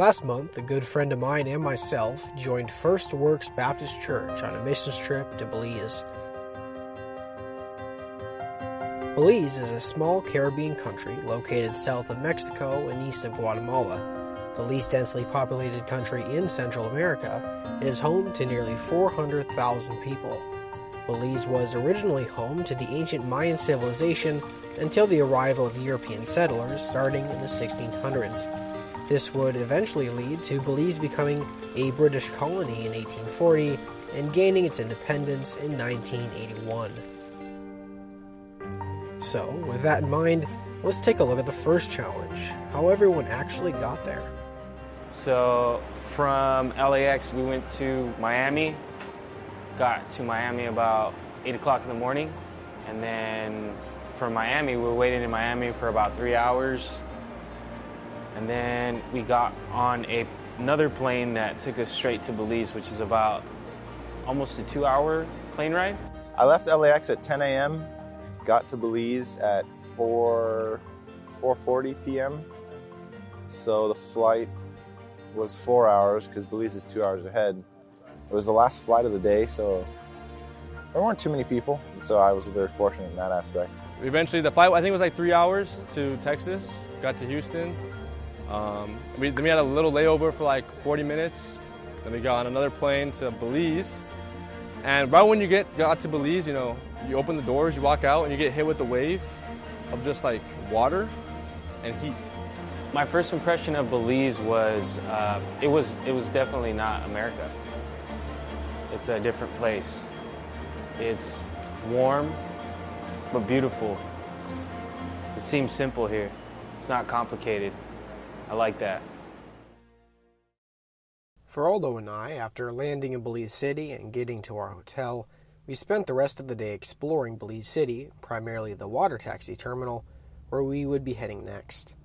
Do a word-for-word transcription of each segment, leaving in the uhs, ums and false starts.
Last month, a good friend of mine and myself joined First Works Baptist Church on a missions trip to Belize. Belize is a small Caribbean country located south of Mexico and east of Guatemala. The least densely populated country in Central America, it is home to nearly four hundred thousand people. Belize was originally home to the ancient Mayan civilization until the arrival of European settlers starting in the sixteen hundreds. This would eventually lead to Belize becoming a British colony in eighteen forty and gaining its independence in nineteen eighty-one. So, with that in mind, let's take a look at the first challenge, how everyone actually got there. So, from L A X, we went to Miami, got to Miami about eight o'clock in the morning, and then from Miami, we were waiting in Miami for about three hours. And then we got on a, another plane that took us straight to Belize, which is about almost a two-hour plane ride. I left L A X at ten a.m., got to Belize at four forty p.m. So the flight was four hours because Belize is two hours ahead. It was the last flight of the day, so there weren't too many people, so I was very fortunate in that aspect. Eventually, the flight, I think it was like three hours to Texas, got to Houston. Um, we, then we had a little layover for like forty minutes. Then we got on another plane to Belize. And right when you get got to Belize, you know, you open the doors, you walk out, and you get hit with the wave of just like water and heat. My first impression of Belize was, uh, it was, it was definitely not America. It's a different place. It's warm, but beautiful. It seems simple here. It's not complicated. I like that. For Aldo and I, after landing in Belize City and getting to our hotel, we spent the rest of the day exploring Belize City, primarily the water taxi terminal, where we would be heading next.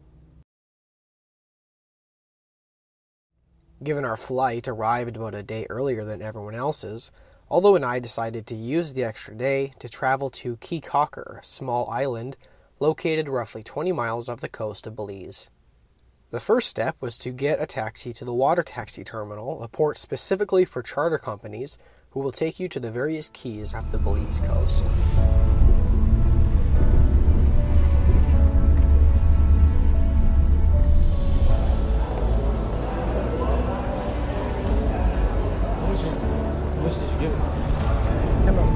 Given our flight arrived about a day earlier than everyone else's, Aldo and I decided to use the extra day to travel to Caye Caulker, a small island located roughly twenty miles off the coast of Belize. The first step was to get a taxi to the water taxi terminal, a port specifically for charter companies who will take you to the various keys off the Belize coast. How much, is, how much did you give him? Ten bucks.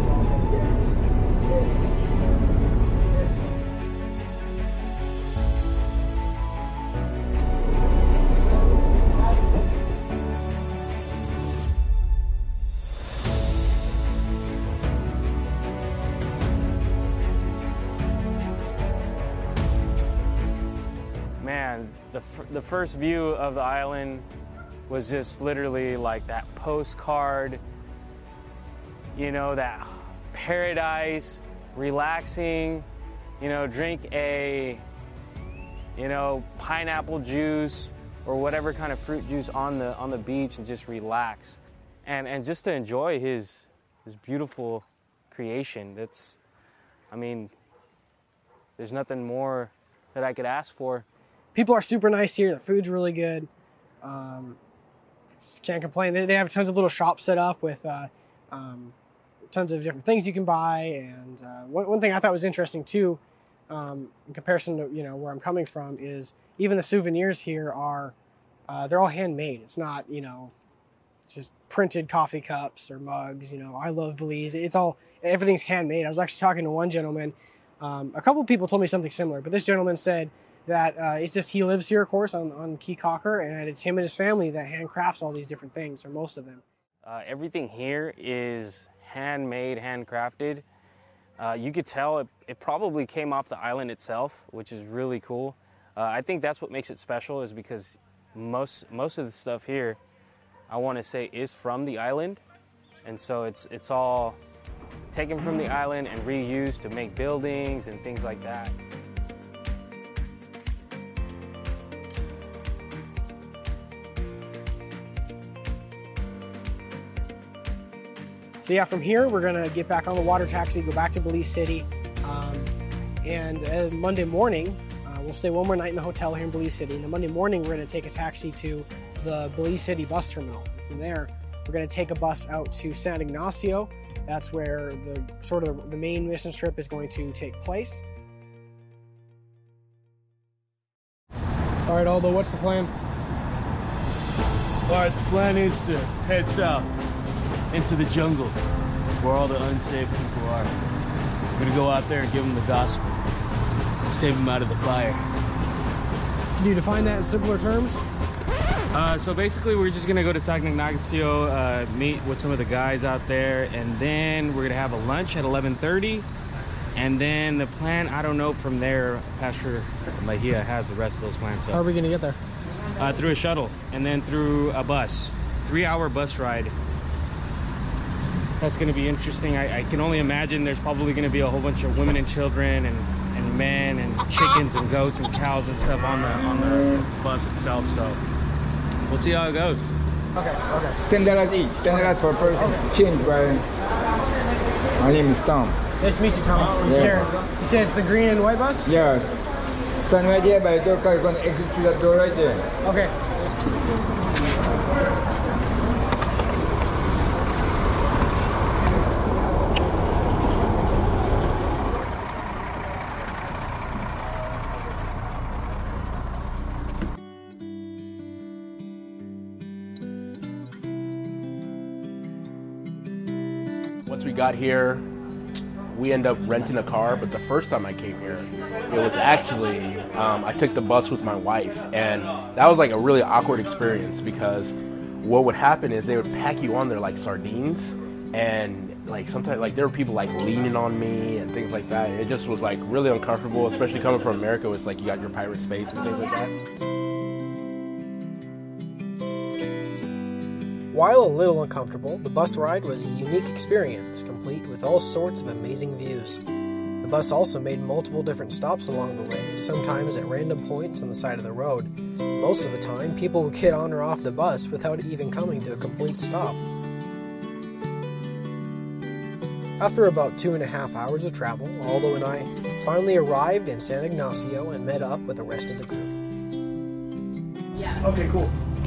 Man, the, f- the first view of the island was just literally like that postcard, you know, that paradise, relaxing, you know, drink a, you know, pineapple juice or whatever kind of fruit juice on the on the beach and just relax. And and just to enjoy his his beautiful creation. That's, I mean, there's nothing more that I could ask for. People are super nice here. The food's really good. Um, just can't complain. They, they have tons of little shops set up with uh, um, tons of different things you can buy. And uh, one, one thing I thought was interesting too, um, in comparison to you know where I'm coming from, is even the souvenirs here are uh, they're all handmade. It's not you know just printed coffee cups or mugs. You know, I love Belize. It's all everything's handmade. I was actually talking to one gentleman. Um, a couple of people told me something similar, but this gentleman said that uh, it's just he lives here, of course, on, on Caye Caulker, and it's him and his family that handcrafts all these different things, or most of them. Uh, everything here is handmade, handcrafted. Uh, you could tell it, it probably came off the island itself, which is really cool. Uh, I think that's what makes it special, is because most most of the stuff here, I want to say, is from the island, and so it's it's all taken from the island and reused to make buildings and things like that. So yeah, from here, we're going to get back on the water taxi, go back to Belize City, um, and uh, Monday morning, uh, we'll stay one more night in the hotel here in Belize City. And then Monday morning, we're going to take a taxi to the Belize City bus terminal. From there, we're going to take a bus out to San Ignacio. That's where the sort of the main mission trip is going to take place. All right, Aldo, what's the plan? All right, the plan is to head south into the jungle where all the unsaved people are. We're gonna go out there and give them the gospel, save them out of the fire. Can you define that in simpler terms? Uh, so basically, we're just gonna go to San Ignacio, uh, meet with some of the guys out there, and then we're gonna have a lunch at eleven thirty. And then the plan, I don't know from there, Pastor Lahia has the rest of those plans. So. How are we gonna get there? Uh, through a shuttle, and then through a bus. Three hour bus ride. That's gonna be interesting. I, I can only imagine there's probably gonna be a whole bunch of women and children and, and men and chickens and goats and cows and stuff on the, on the bus itself, so. We'll see how it goes. Okay, okay. ten dollars each, ten dollars per person. Change, by. My name is Tom. Nice to meet you, Tom. Yeah. Here, you say it's the green and white bus? Yeah. Stand right here by the door, car. You're going to exit to that door right there. Okay. Once we got here, we ended up renting a car, but the first time I came here, it was actually, um, I took the bus with my wife, and that was like a really awkward experience because what would happen is they would pack you on there like sardines, and like sometimes like there were people like leaning on me and things like that. It just was like really uncomfortable, especially coming from America. It's like you got your pirate space and things like that. While a little uncomfortable, the bus ride was a unique experience, complete with all sorts of amazing views. The bus also made multiple different stops along the way, sometimes at random points on the side of the road. Most of the time, people would get on or off the bus without even coming to a complete stop. After about two and a half hours of travel, Aldo and I finally arrived in San Ignacio and met up with the rest of the group. Yeah. Okay, cool.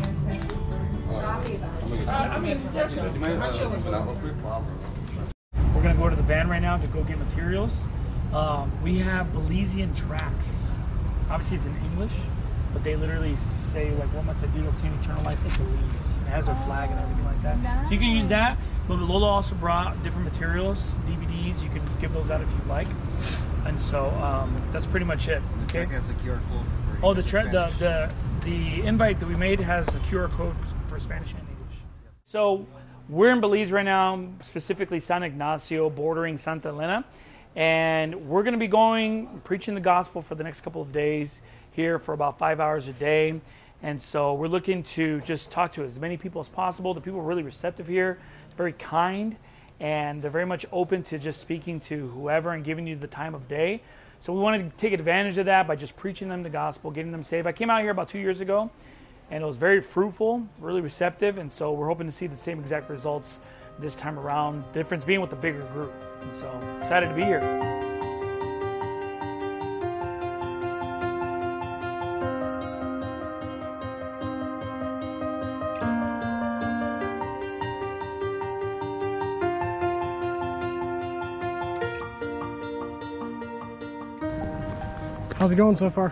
We're gonna go to the van right now to go get materials. Um, we have Belizean tracks. Obviously it's in English, but they literally say like, what must I do to obtain eternal life in Belize? It has their flag and everything like that. So you can use that. But Lola also brought different materials, D V Ds. You can give those out if you'd like. And so um, that's pretty much it. The okay? track has a Q R code. For oh, the, tra- the the the invite that we made has a Q R code for Spanish and English. So we're in Belize right now, specifically San Ignacio, bordering Santa Elena, and we're going to be going preaching the gospel for the next couple of days here for about five hours a day. And so we're looking to just talk to as many people as possible. The people are really receptive here, very kind, and they're very much open to just speaking to whoever and giving you the time of day. So we wanted to take advantage of that by just preaching them the gospel, getting them saved. I came out here about two years ago, and it was very fruitful, really receptive, and so we're hoping to see the same exact results this time around. The difference being with the bigger group. And so excited to be here. How's it going so far?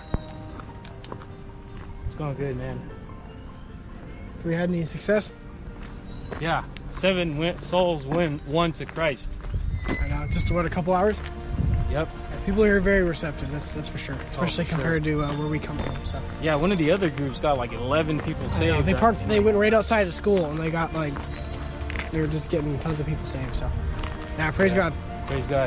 It's going good, man. Have we had any success? Yeah, seven win- souls win won to Christ. I know, just what, a couple hours? Yep. Yeah, people here are very receptive. That's that's for sure, especially oh, for compared sure. to uh, where we come from. So. Yeah, one of the other groups got like eleven people I know, saved. they parked. They went right outside of school, and they got like they were just getting tons of people saved. So, yeah, praise Yeah. God. Praise God.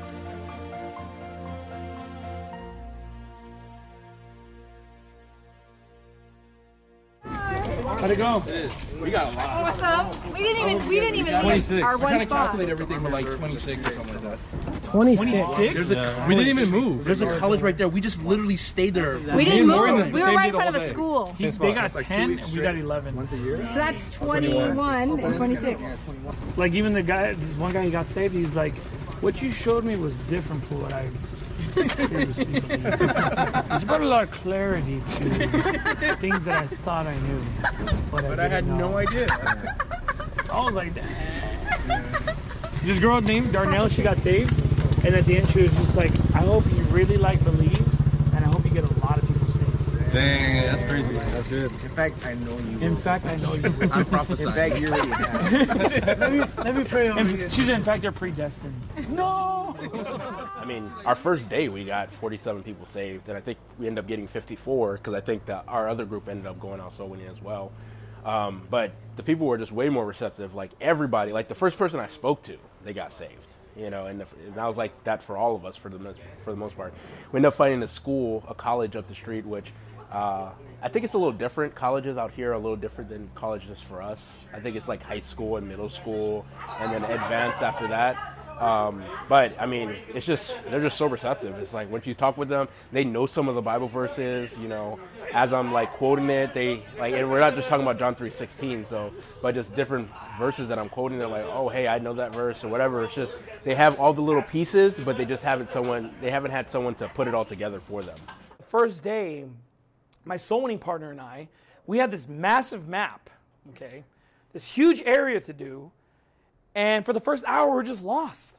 How'd it go? We got a lot. Awesome. We didn't even we didn't even leave our one spot. Calculate everything for like twenty-six or something like that. twenty-six. There's a, we didn't even move. There's a college right there. We just literally stayed there. We didn't We're in move. the We were same right in day the front of a whole day. school. He, they got ten and we got eleven. Once a year? So that's twenty-one and twenty-six. Like even the guy, this one guy who got saved, he's like, what you showed me was different from what I It's brought a lot of clarity to things that I thought I knew. But, But I, I had didn't know. no idea. I was like, damn. This girl named Darnell, she got saved. And at the end, she was just like, I hope you really like Belize, and I hope you get a lot of people saved. Dang, that's crazy. That's good. In fact, I know you. In will. fact, I know you will. I'm prophesying. In fact, you already have. let, me, let me pray over you. She's in fact, you're predestined. No! I mean, our first day we got forty-seven people saved, and I think we ended up getting fifty-four because I think that our other group ended up going out soul winning as well. Um, but the people were just way more receptive. Like everybody, like the first person I spoke to, they got saved. You know, and, the, and I was like that for all of us for the most, for the most part. We ended up finding a school, a college up the street, which uh, I think it's a little different. Colleges out here are a little different than colleges for us. I think it's like high school and middle school, and then advanced after that. Um, but I mean, it's just, they're just so receptive. It's like once you talk with them, they know some of the Bible verses, you know, as I'm like quoting it, they like, and we're not just talking about John three sixteen, so, but just different verses that I'm quoting, they're like, oh, hey, I know that verse or whatever. It's just, they have all the little pieces, but they just haven't someone, they haven't had someone to put it all together for them. First day, my soul winning partner and I, we had this massive map, okay, this huge area to do. And for the first hour, we're just lost.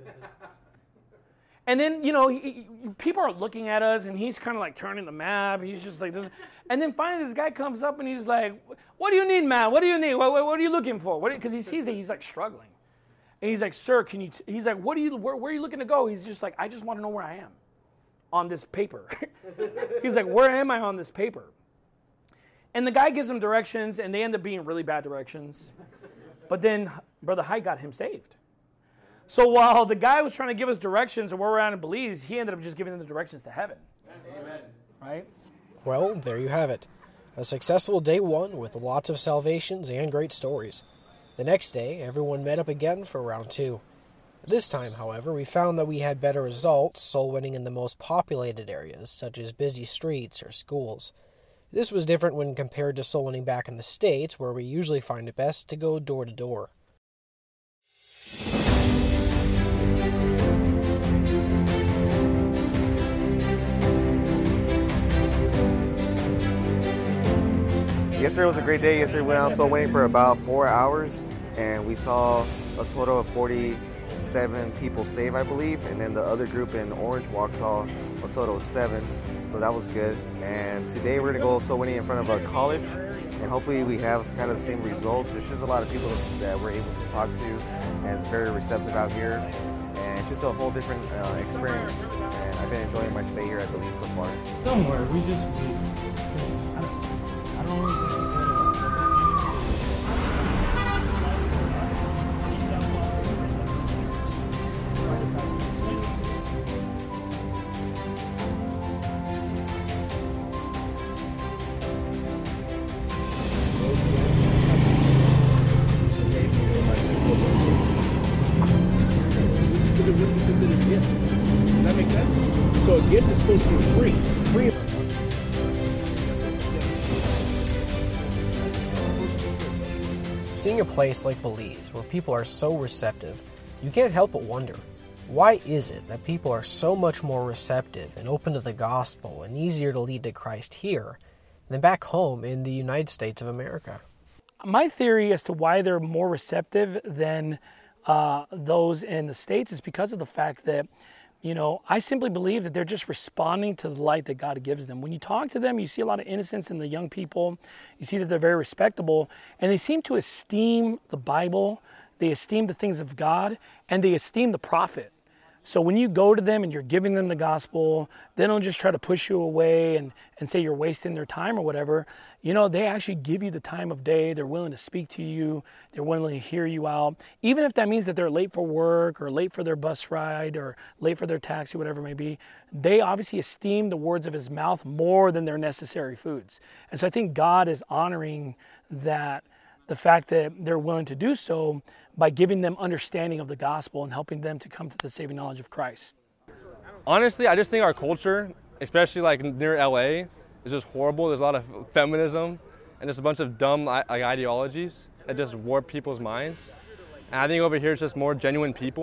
And then, you know, he, he, people are looking at us, and he's kind of like turning the map. He's just like, this. And then finally, this guy comes up, and he's like, "What do you need, man? What do you need? What, what, what are you looking for?" Because he sees that he's like struggling, and he's like, "Sir, can you?" T-? He's like, "What do you? Where, where are you looking to go?" He's just like, "I just want to know where I am on this paper." He's like, "Where am I on this paper?" And the guy gives him directions, and they end up being really bad directions. But then Brother Hyde got him saved. So while the guy was trying to give us directions of where we're at in Belize, he ended up just giving them the directions to heaven. Amen. Right? Well, there you have it. A successful day one with lots of salvations and great stories. The next day, everyone met up again for round two. This time, however, we found that we had better results soul winning in the most populated areas, such as busy streets or schools. This was different when compared to soul winning back in the States, where we usually find it best to go door to door. Yesterday was a great day. Yesterday we went out soul winning for about four hours, and we saw a total of forty-seven people saved, I believe, and then the other group in Orange Walk saw a total of seven, so that was good. And today we're going to go soul winning in front of a college, and hopefully we have kind of the same results. There's just a lot of people that we're able to talk to, and it's very receptive out here, and it's just a whole different uh, experience, and I've been enjoying my stay here at Belize so far. Somewhere, we just, I don't, I don't really That makes sense? So a gift is supposed to be free. Free. Seeing a place like Belize, where people are so receptive, you can't help but wonder, why is it that people are so much more receptive and open to the gospel and easier to lead to Christ here than back home in the United States of America? My theory as to why they're more receptive than uh, those in the States is because of the fact that, you know, I simply believe that they're just responding to the light that God gives them. When you talk to them, you see a lot of innocence in the young people. You see that they're very respectable, and they seem to esteem the Bible, they esteem the things of God, and they esteem the prophet. So when you go to them and you're giving them the gospel, they don't just try to push you away and, and say you're wasting their time or whatever. You know, they actually give you the time of day. They're willing to speak to you. They're willing to hear you out. Even if that means that they're late for work or late for their bus ride or late for their taxi, whatever it may be, they obviously esteem the words of his mouth more than their necessary foods. And so I think God is honoring that, the fact that they're willing to do so by giving them understanding of the gospel and helping them to come to the saving knowledge of Christ. Honestly, I just think our culture, especially like near L A, is just horrible. There's a lot of feminism and just a bunch of dumb like, ideologies that just warp people's minds. And I think over here it's just more genuine people.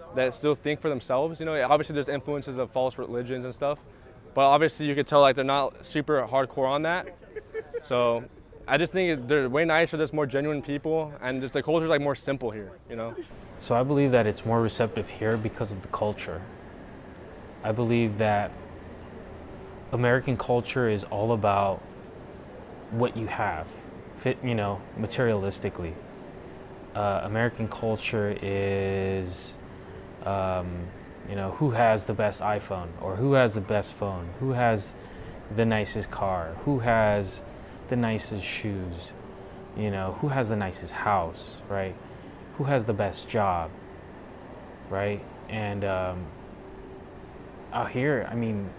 that still think for themselves. You know, obviously there's influences of false religions and stuff, but obviously you could tell like they're not super hardcore on that. So I just think they're way nicer, there's more genuine people, and just the culture's like more simple here, you know? So I believe that it's more receptive here because of the culture. I believe that American culture is all about what you have, fit, you know, materialistically. Uh, American culture is, um, you know, who has the best iPhone, or who has the best phone, who has the nicest car, who has the nicest shoes, you know, who has the nicest house, right? Who has the best job, right? And um, out here, I mean,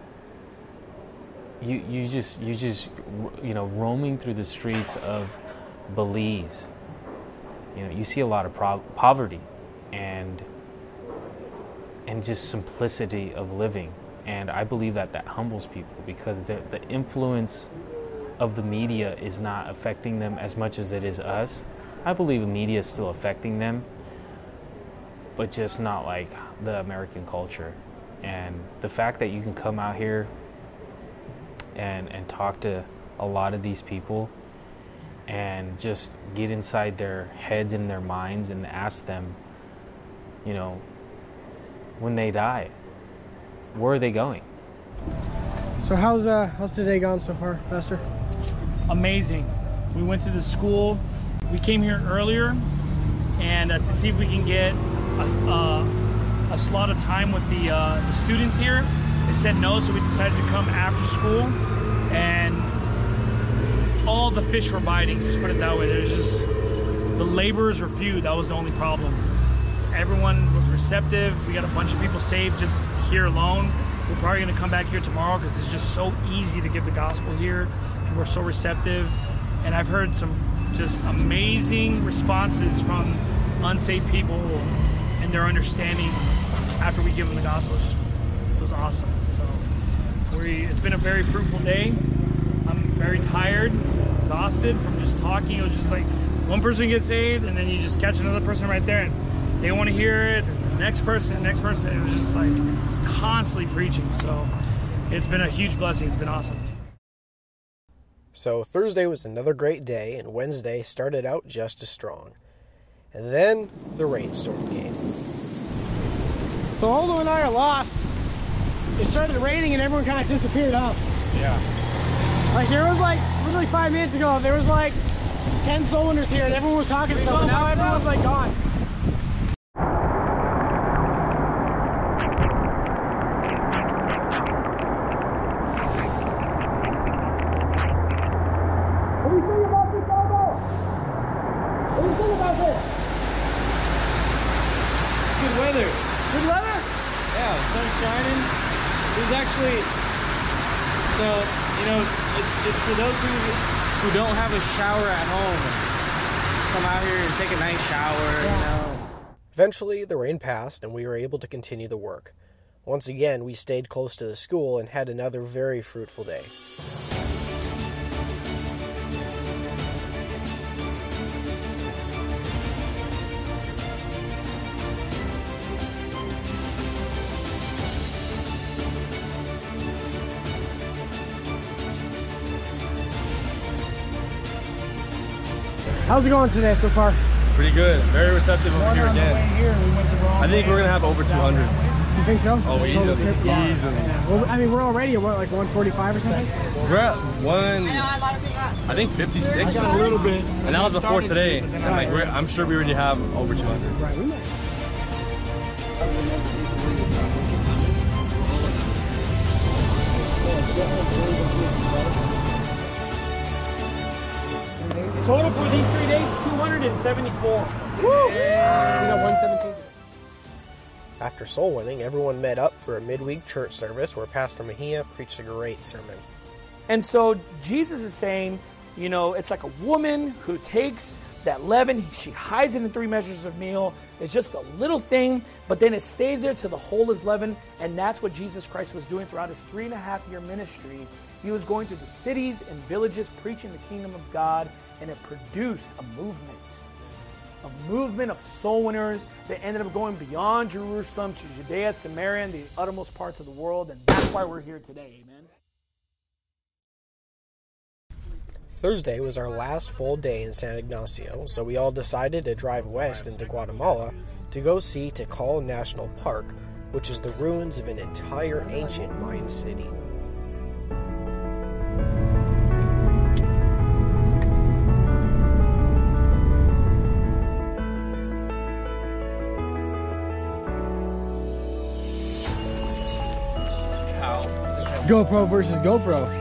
you you just you just you know, roaming through the streets of Belize, you know, you see a lot of pro- poverty and and just simplicity of living, and I believe that that humbles people because the the influence of the media is not affecting them as much as it is us. I believe the media is still affecting them, but just not like the American culture. And the fact that you can come out here and and talk to a lot of these people and just get inside their heads and their minds and ask them, you know, when they die, where are they going? So how's uh how's today gone so far, Pastor? Amazing. We went to the school. We came here earlier and uh, to see if we can get a, uh, a slot of time with the, uh, the students here. They said no, so we decided to come after school, and all the fish were biting, just put it that way. There's just, the laborers were few, that was the only problem. Everyone was receptive. We got a bunch of people saved just here alone. We're probably gonna come back here tomorrow because it's just so easy to give the gospel here. And we're so receptive. And I've heard some just amazing responses from unsaved people and their understanding after we give them the gospel. It's just, it was awesome. So we, it's been a very fruitful day. I'm very tired, exhausted from just talking. It was just like one person gets saved and then you just catch another person right there and they want to hear it. And the next person, next person. It was just like constantly preaching. So it's been a huge blessing. It's been awesome. So Thursday was another great day, and Wednesday started out just as strong. And then the rainstorm came. So Aldo and I are lost. It started raining and everyone kind of disappeared out. Yeah. Like there was like, literally five minutes ago, there was like ten soul winners here and everyone was talking stuff, and now everyone's like gone. For those who who don't have a shower at home, come out here and take a nice shower, you know. Eventually, the rain passed and we were able to continue the work. Once again, we stayed close to the school and had another very fruitful day. How's it going today so far? Pretty good. Very receptive over here again. Here, we went the wrong I think way. we're going to have over two hundred. You think so? Oh, easily. Yeah. Easily. Yeah. Well, I mean, we're already at what, like one forty-five or something? We're at one, I think fifty-six. A little bit. And that was before today. And like, we're, I'm sure we already have over two hundred. Right, we might. Total for these three days, two hundred seventy-four. Woo! Yeah. We got one seventeen. After soul winning, everyone met up for a midweek church service where Pastor Mejia preached a great sermon. And so Jesus is saying, you know, it's like a woman who takes that leaven, she hides it in three measures of meal. It's just a little thing, but then it stays there till the whole is leavened. And that's what Jesus Christ was doing throughout his three and a half year ministry. He was going through the cities and villages preaching the kingdom of God, and it produced a movement a movement of soul winners that ended up going beyond Jerusalem to Judea, Samaria, and the uttermost parts of the world. And that's why we're here today. Amen. Thursday was our last full day in San Ignacio, so we all decided to drive west into Guatemala to go see Tikal National Park, which is the ruins of an entire ancient Mayan city. GoPro versus GoPro.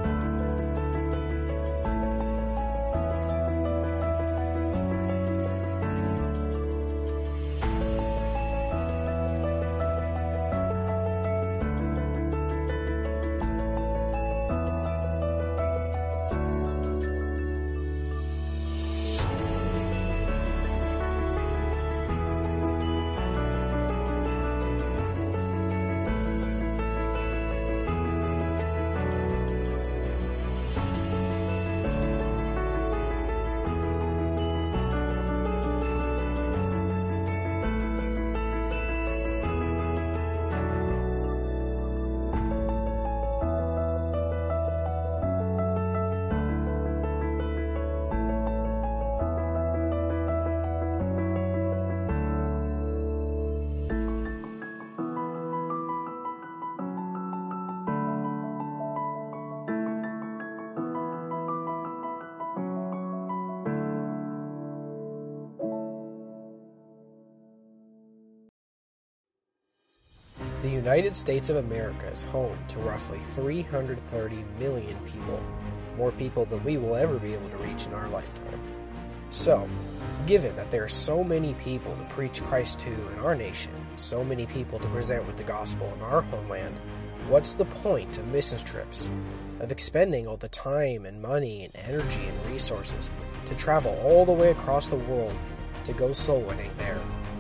The United States of America is home to roughly three hundred thirty million people, more people than we will ever be able to reach in our lifetime. So, given that there are so many people to preach Christ to in our nation, so many people to present with the gospel in our homeland, what's the point of mission trips, of expending all the time and money and energy and resources to travel all the way across the world to go soul winning there?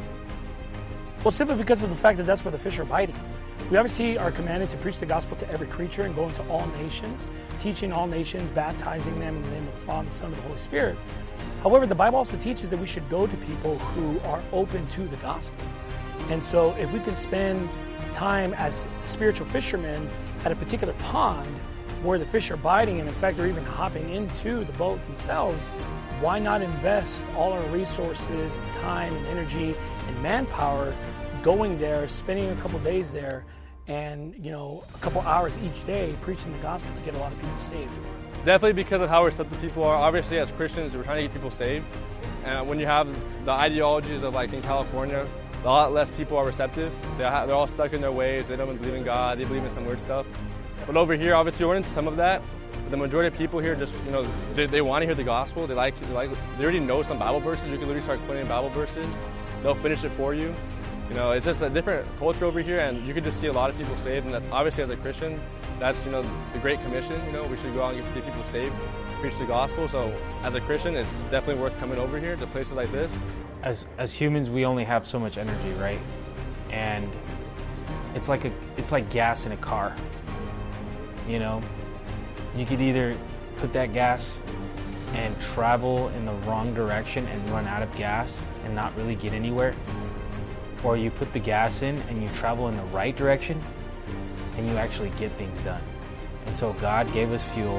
Well, simply because of the fact that that's where the fish are biting. We obviously are commanded to preach the gospel to every creature and go into all nations, teaching all nations, baptizing them in the name of the Father, the Son, and the Holy Spirit. However, the Bible also teaches that we should go to people who are open to the gospel. And so if we can spend time as spiritual fishermen at a particular pond where the fish are biting, and in fact they're even hopping into the boat themselves, why not invest all our resources, time, and energy, and manpower going there, spending a couple days there, and you know, a couple hours each day preaching the gospel to get a lot of people saved? Definitely because of how receptive people are. Obviously, as Christians, we're trying to get people saved. And when you have the ideologies of like in California, a lot less people are receptive. They're, they're all stuck in their ways. They don't believe in God. They believe in some weird stuff. But over here, obviously, we're into some of that. But the majority of people here just, you know, they, they want to hear the gospel. They like, they like, they already know some Bible verses. You can literally start quoting Bible verses. They'll finish it for you. You know, it's just a different culture over here, and you can just see a lot of people saved. And that, obviously, as a Christian, that's, you know, the Great Commission. You know, we should go out and get people saved, preach the gospel. So, as a Christian, it's definitely worth coming over here to places like this. As as humans, we only have so much energy, right? And it's like a it's like gas in a car. You know, you could either put that gas and travel in the wrong direction and run out of gas and not really get anywhere, or you put the gas in and you travel in the right direction and you actually get things done. And so God gave us fuel,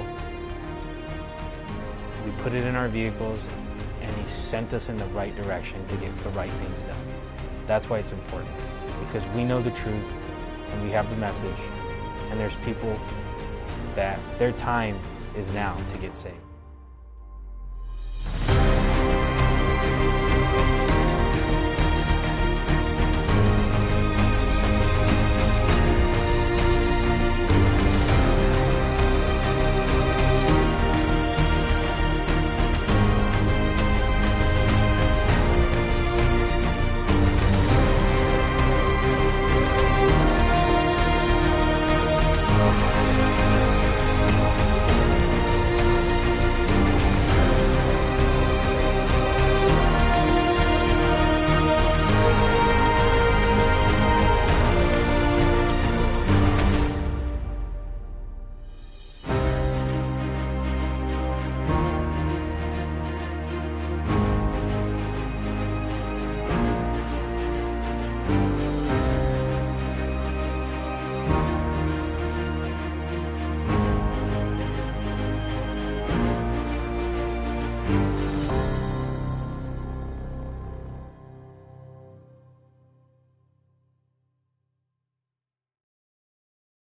we put it in our vehicles, and He sent us in the right direction to get the right things done. That's why it's important, because we know the truth and we have the message, and there's people that their time is now to get saved.